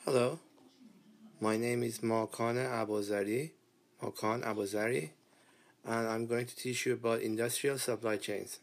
Hello, my name is Makan Abozari, and I'm going to teach you about industrial supply chains.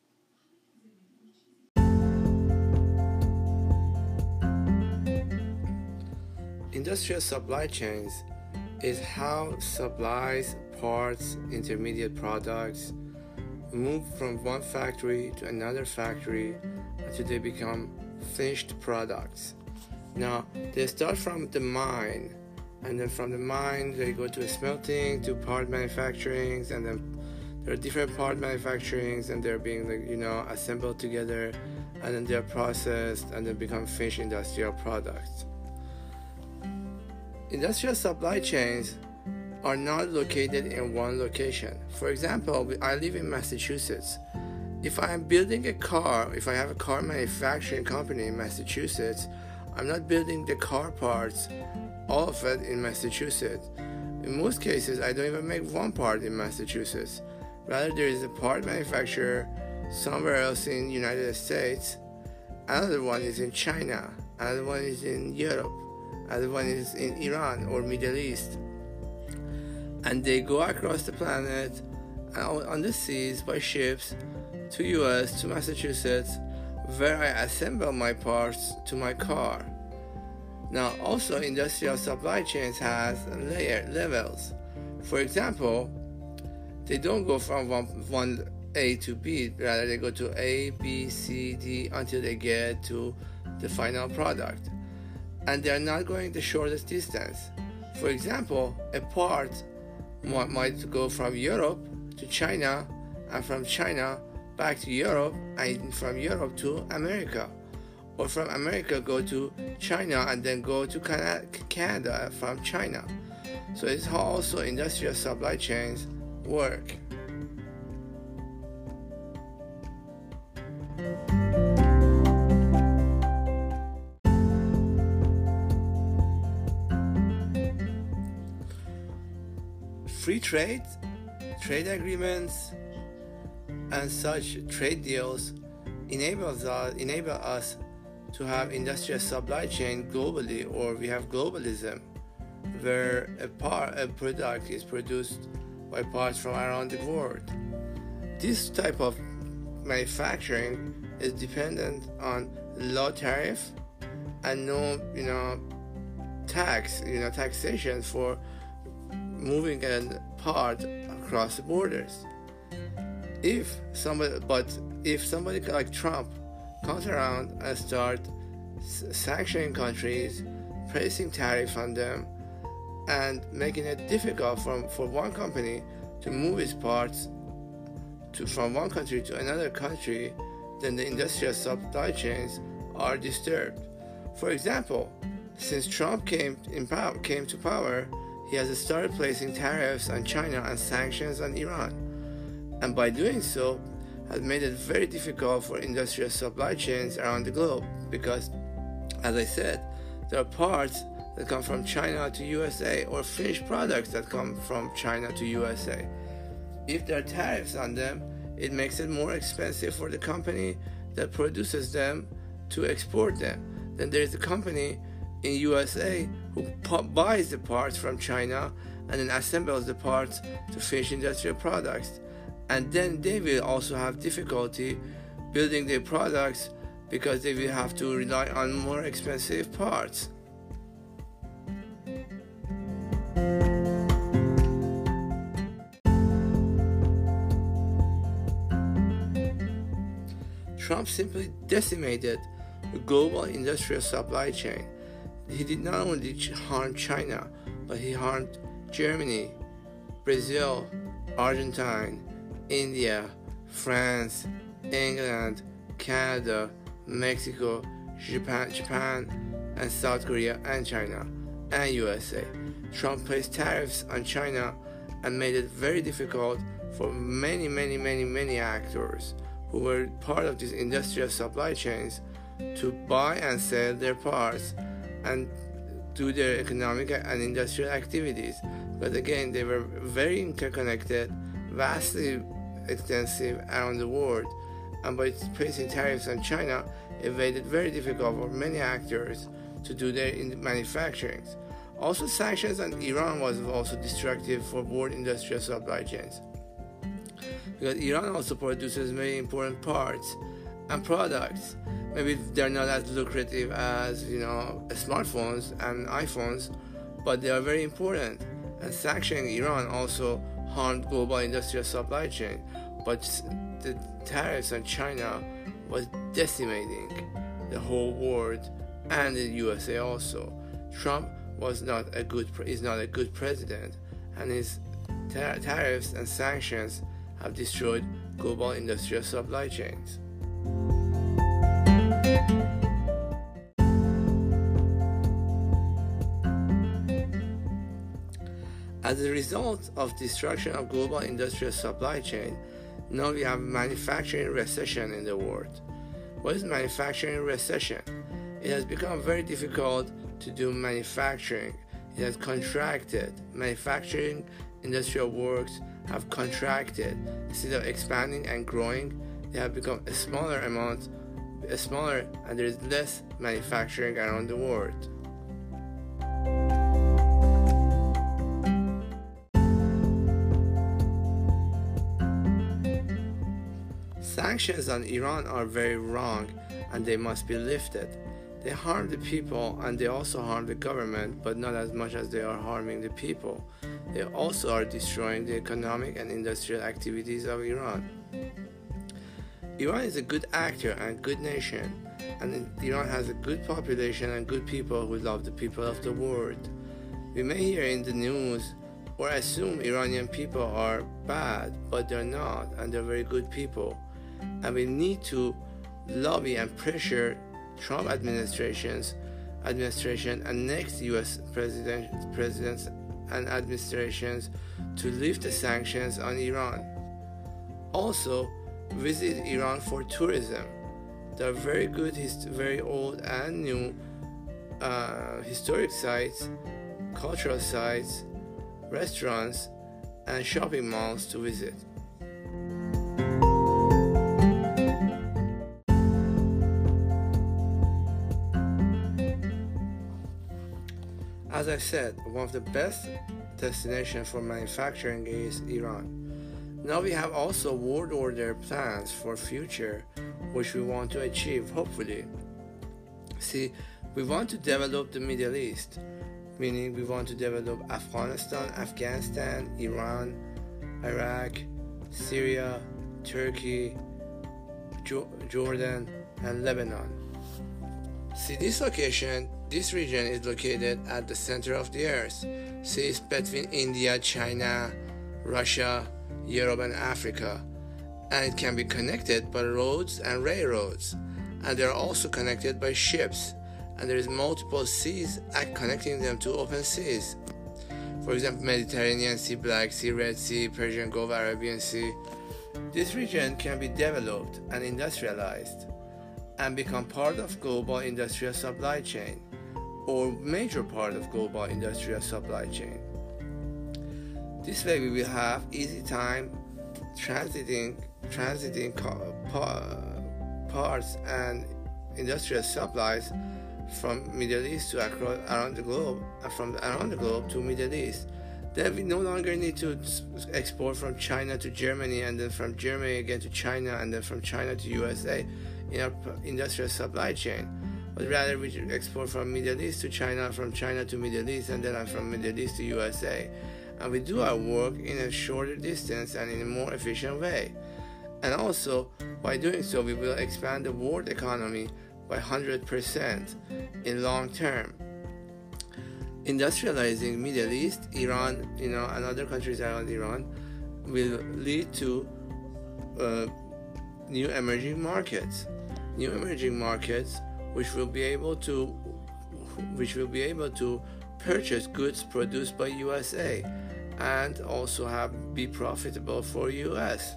Industrial supply chains is how supplies, parts, intermediate products move from one factory to another factory until they become finished products. Now, they start from the mine, and then from the mine they go to smelting, to part manufacturing, and then there are different part manufacturings, and they're being assembled together, and then they're processed, and then become finished industrial products. Industrial supply chains are not located in one location. For example, I live in Massachusetts. If I am building a car, if I have a car manufacturing company in Massachusetts, I'm not building the car parts, all of it in Massachusetts. In most cases, I don't even make one part in Massachusetts. Rather, there is a part manufacturer somewhere else in the United States, another one is in China, another one is in Europe, another one is in Iran or Middle East. And they go across the planet on the seas by ships to US, to Massachusetts, where I assemble my parts to my car. Now, also industrial supply chains has levels. For example, they don't go from one A to B, rather they go to A, B, C, D until they get to the final product. And they are not going the shortest distance. For example, a part might go from Europe to China, and from China back to Europe, and from Europe to America, or from America go to China and then go to Canada from China. So it's how also industrial supply chains work. Free trade agreements, and such trade deals enable us to have industrial supply chain globally, or we have globalism, where a product is produced by parts from around the world. This type of manufacturing is dependent on low tariff and no taxation for moving a part across the borders. If somebody like Trump comes around and start sanctioning countries, placing tariffs on them, and making it difficult for one company to move its parts from one country to another country, then the industrial supply chains are disturbed. For example, since Trump came to power, he has started placing tariffs on China and sanctions on Iran. And by doing so, has made it very difficult for industrial supply chains around the globe, because, as I said, there are parts that come from China to USA, or finished products that come from China to USA. If there are tariffs on them, it makes it more expensive for the company that produces them to export them. Then there is a company in USA who buys the parts from China and then assembles the parts to finish industrial products. And then they will also have difficulty building their products because they will have to rely on more expensive parts. Trump simply decimated the global industrial supply chain. He did not only harm China, but he harmed Germany, Brazil, Argentina, India, France, England, Canada, Mexico, Japan, and South Korea, and China, and USA. Trump placed tariffs on China and made it very difficult for many actors who were part of these industrial supply chains to buy and sell their parts and do their economic and industrial activities. But again, they were very interconnected, vastly extensive around the world, and by placing tariffs on China, it made it very difficult for many actors to do their manufacturing. Also, sanctions on Iran was also destructive for world industrial supply chains, because Iran also produces very important parts and products. Maybe they're not as lucrative as smartphones and iPhones, but they are very important. And sanctioning Iran also harmed global industrial supply chain. But the tariffs on China was decimating the whole world and the USA also. Trump is not a good president, and his tariffs and sanctions have destroyed global industrial supply chains. As a result of destruction of global industrial supply chain, now we have manufacturing recession in the world. What is manufacturing recession? It has become very difficult to do manufacturing. It has contracted. Manufacturing industrial works have contracted. Instead of expanding and growing, they have become smaller, and there is less manufacturing around the world. Sanctions on Iran are very wrong, and they must be lifted. They harm the people, and they also harm the government, but not as much as they are harming the people. They also are destroying the economic and industrial activities of Iran. Iran is a good actor and good nation, and Iran has a good population and good people who love the people of the world. We may hear in the news or assume Iranian people are bad, but they're not, and they're very good people. And we need to lobby and pressure Trump administration and next U.S. presidents and administrations to lift the sanctions on Iran. Also, visit Iran for tourism. There are very good, very old and new historic sites, cultural sites, restaurants, and shopping malls to visit. As I said, one of the best destinations for manufacturing is Iran. Now we have also world order plans for future, which we want to achieve, hopefully. See, we want to develop the Middle East, meaning we want to develop Afghanistan, Iran, Iraq, Syria, Turkey, Jordan, and Lebanon. See, this region is located at the center of the earth. See, it's between India, China, Russia, Europe, and Africa. And it can be connected by roads and railroads. And they are also connected by ships. And there is multiple seas connecting them to open seas. For example, Mediterranean Sea, Black Sea, Red Sea, Persian Gulf, Arabian Sea. This region can be developed and industrialized and become part of global industrial supply chain, or major part of global industrial supply chain. This way we will have easy time transiting parts and industrial supplies from Middle East to around the globe, and from around the globe to Middle East. Then we no longer need to export from China to Germany, and then from Germany again to China, and then from China to USA in our industrial supply chain. But rather we should export from Middle East to China, from China to Middle East, and then from Middle East to USA. And we do our work in a shorter distance and in a more efficient way. And also, by doing so, we will expand the world economy by 100% in long term. Industrializing Middle East, Iran, and other countries around Iran will lead to new emerging markets, which will be able to purchase goods produced by USA and also be profitable for US.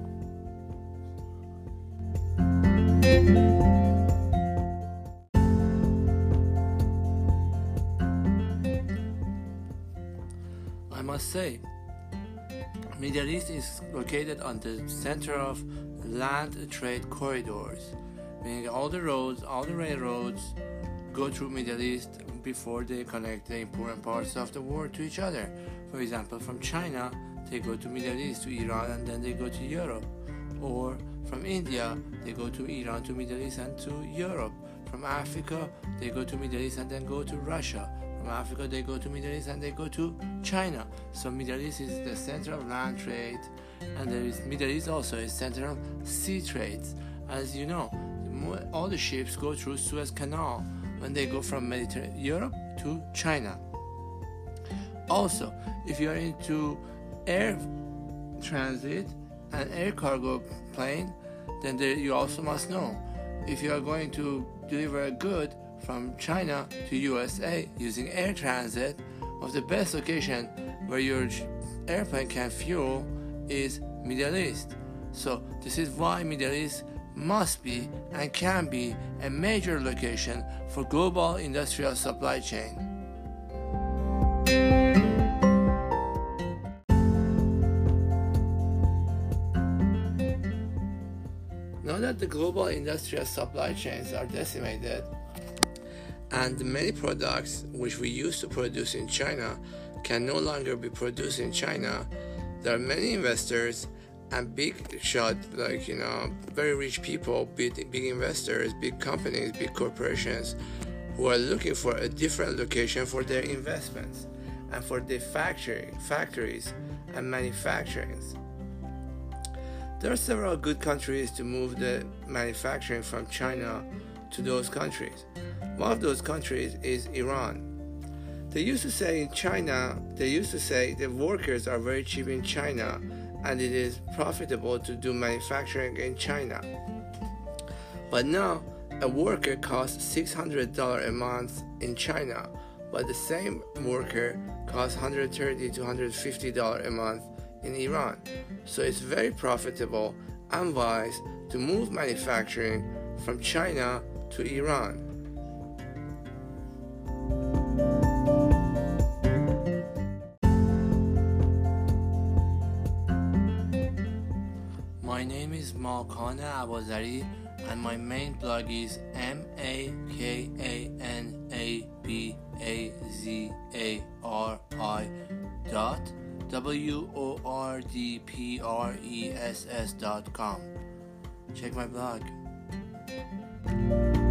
I must say, Middle East is located on the center of land trade corridors, meaning all the roads, all the railroads, go through Middle East before they connect the important parts of the world to each other. For example, from China, they go to Middle East, to Iran, and then they go to Europe. Or from India, they go to Iran, to Middle East, and to Europe. From Africa, they go to Middle East and then go to Russia. From Africa, they go to Middle East and they go to China. So Middle East is the center of land trade, and Middle East also is center of sea trades. As you know, all the ships go through Suez Canal when they go from Europe to China. Also, if you are into air transit and air cargo plane, then you also must know, if you are going to deliver a good from China to USA using air transit, of the best location where your airplane can fuel is Middle East. So this is why Middle East must be and can be a major location for global industrial supply chain. Now that the global industrial supply chains are decimated and many products which we used to produce in China can no longer be produced in China, there are many investors and big shot, very rich people, big investors, big companies, big corporations who are looking for a different location for their investments and for their factories and manufacturing. There are several good countries to move the manufacturing from China to those countries. One of those countries is Iran. They used to say the workers are very cheap in China and it is profitable to do manufacturing in China. But now, a worker costs $600 a month in China, but the same worker costs $130 to $150 a month in Iran. So it's very profitable and wise to move manufacturing from China to Iran. My name is Makana Abazari and my main blog is makanabazari.wordpress.com. Check my blog.